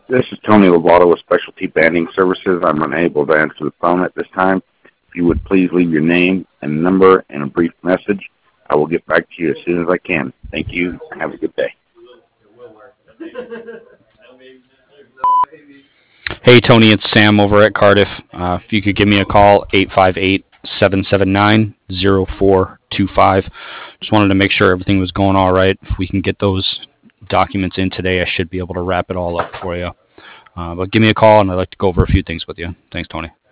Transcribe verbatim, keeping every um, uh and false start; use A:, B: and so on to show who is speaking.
A: This is Tony Lovato with Specialty Banding Services. I'm unable to answer the phone at this time. If you would please leave your name and number and a brief message, I will get back to you as soon as I can. Thank you. Have a good day.
B: Hey, Tony, it's Sam over at Cardiff. Uh, if you could give me a call, eight five eight, seven seven nine, zero four two five. Just wanted to make sure everything was going all right. If we can get those documents in today, I should be able to wrap it all up for you. Uh, but give me a call, and I'd like to go over a few things with you. Thanks, Tony.